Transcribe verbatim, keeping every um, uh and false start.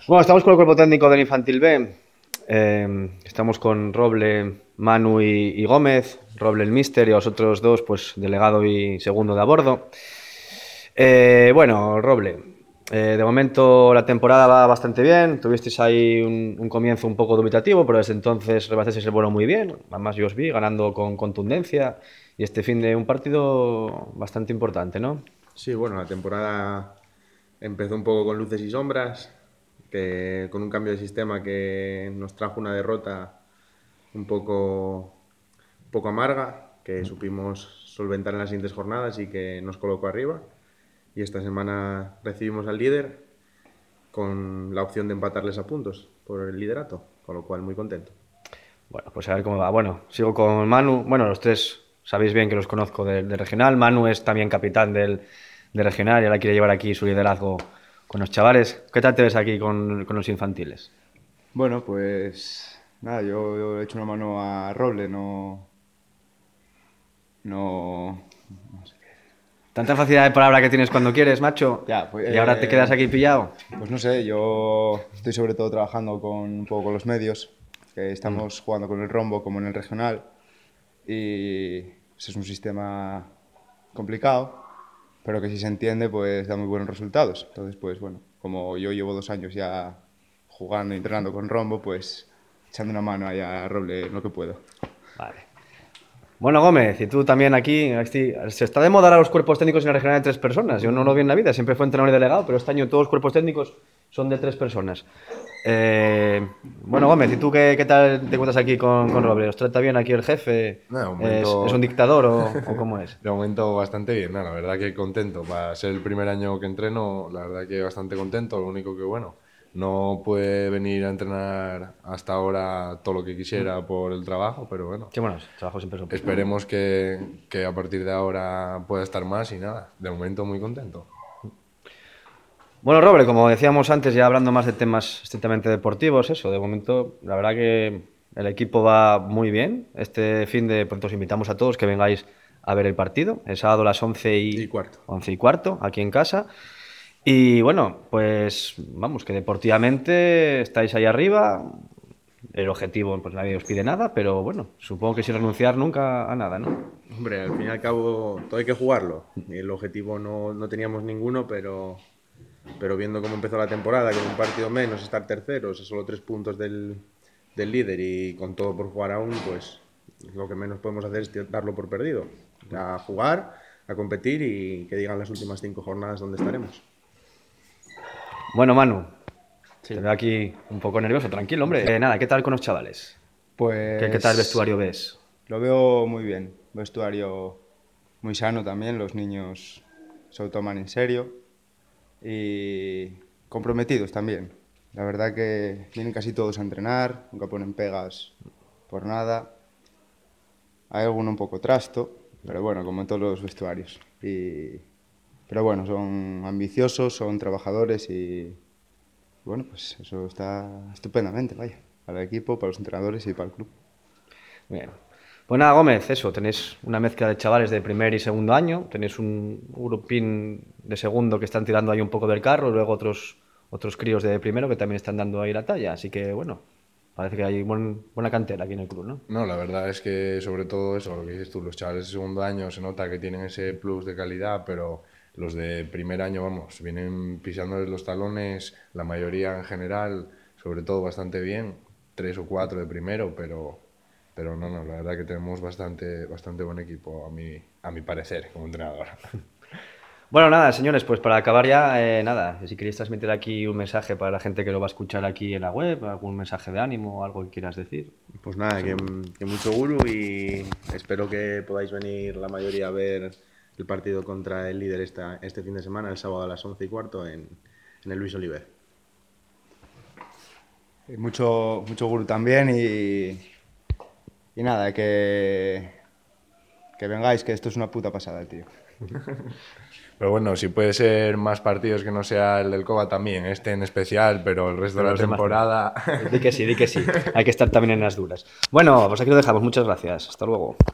Bueno, estamos con el cuerpo técnico del Infantil B. Eh, estamos con Roble, Manu y, y Gómez. Roble el míster y a vosotros dos, pues delegado y segundo de a bordo. Eh, bueno, Roble, eh, de momento la temporada va bastante bien. Tuvisteis ahí un, un comienzo un poco dubitativo, pero desde entonces rebasteis el vuelo muy bien. Además, yo os vi ganando con contundencia y este fin de un partido bastante importante, ¿no? Sí, bueno, la temporada empezó un poco con luces y sombras, que con un cambio de sistema que nos trajo una derrota un poco, un poco amarga, que supimos solventar en las siguientes jornadas y que nos colocó arriba. Y esta semana recibimos al líder con la opción de empatarles a puntos por el liderato, con lo cual muy contento. Bueno, pues a ver cómo va. Bueno, sigo con Manu. Bueno, los tres sabéis bien que los conozco del de regional. Manu es también capitán del, de regional y ahora quiere llevar aquí su liderazgo con los chavales. ¿Qué tal te ves aquí con, con los infantiles? Bueno, pues nada, yo, yo he hecho una mano a Roble, no. No. No sé qué. Tanta facilidad de palabra que tienes cuando quieres, macho. Ya, pues. Y ahora te quedas eh, aquí pillado. Pues no sé, yo estoy sobre todo trabajando con un poco con los medios, que estamos jugando con el rombo como en el regional, y pues, es un sistema complicado, pero que si se entiende, pues da muy buenos resultados. Entonces, pues bueno, como yo llevo dos años ya jugando y entrenando con rombo, pues echando una mano ahí a Roble en lo que puedo. Vale. Bueno, Gómez, y tú también aquí. aquí- Se está de moda ahora los cuerpos técnicos en la regional de tres personas. Yo no lo vi en la vida, siempre fue entrenador y delegado, pero este año todos los cuerpos técnicos son de tres personas. Eh, bueno, Gómez, ¿y tú qué, qué tal te encuentras aquí con, con Roble? ¿Os trata bien aquí el jefe? No, de ¿Es, es momento, un dictador o, o cómo es? de momento bastante bien, ¿no? La verdad que contento. Para ser el primer año que entreno, la verdad que bastante contento. Lo único que, bueno, no puede venir a entrenar hasta ahora todo lo que quisiera por el trabajo, pero bueno, Sí, bueno, los trabajos siempre son... esperemos que, que a partir de ahora pueda estar más y nada. De momento muy contento. Bueno, Roble, como decíamos antes, ya hablando más de temas estrictamente deportivos, eso, de momento, la verdad que el equipo va muy bien. Este fin de, pronto os invitamos a todos que vengáis a ver el partido, el sábado a las once Y y, cuarto. once y cuarto, aquí en casa. Y bueno, pues vamos, que deportivamente estáis ahí arriba. El objetivo, pues nadie os pide nada, pero bueno, supongo que sin renunciar nunca a nada, ¿no? Hombre, al fin y al cabo todo hay que jugarlo. El objetivo no, no teníamos ninguno, pero, pero viendo cómo empezó la temporada, con un partido menos, estar terceros, a solo tres puntos del, del líder y con todo por jugar aún, pues lo que menos podemos hacer es darlo por perdido. A jugar, a competir y que digan las últimas cinco jornadas dónde estaremos. Bueno, Manu, Sí. te veo aquí un poco nervioso, tranquilo, hombre. Eh, nada, ¿qué tal con los chavales? ¿Qué, qué tal el Pues vestuario ves? lo veo muy bien, vestuario muy sano también, los niños se lo toman en serio y comprometidos también. La verdad que vienen casi todos a entrenar, nunca ponen pegas por nada. Hay alguno un poco trasto, pero bueno, como en todos los vestuarios. Y... Pero bueno, son ambiciosos, son trabajadores y bueno, pues eso está estupendamente, vaya, para el equipo, para los entrenadores y para el club. Bien. Pues nada, Gómez, eso, tenéis una mezcla de chavales de primer y segundo año, tenéis un grupín de segundo que están tirando ahí un poco del carro, luego otros, otros críos de primero que también están dando ahí la talla, así que bueno, parece que hay buen- buena cantera aquí en el club, ¿no? No, la verdad es que sobre todo eso, lo que dices tú, los chavales de segundo año se nota que tienen ese plus de calidad, pero los de primer año, vamos, vienen pisándoles los talones, la mayoría en general, sobre todo bastante bien, tres o cuatro de primero, pero, pero no, no, la verdad que tenemos bastante, bastante buen equipo, a mi, a mi parecer, como entrenador. Bueno, nada, señores, pues para acabar ya, eh, nada, si queréis transmitir aquí un mensaje para la gente que lo va a escuchar aquí en la web, algún mensaje de ánimo o algo que quieras decir. Pues nada, que, que mucho guru y espero que podáis venir la mayoría a ver el partido contra el líder esta, este fin de semana, el sábado a las once y cuarto en, en el Luis Oliver. Y mucho, mucho gurú también y, y nada, que, que vengáis, que esto es una puta pasada, tío. Pero bueno, si puede ser más partidos que no sea el del Cova también, este en especial, pero el resto Pero de la los demás no. temporada... Di que sí, di que sí. Hay que estar también en las duras. Bueno, pues aquí lo dejamos. Muchas gracias. Hasta luego.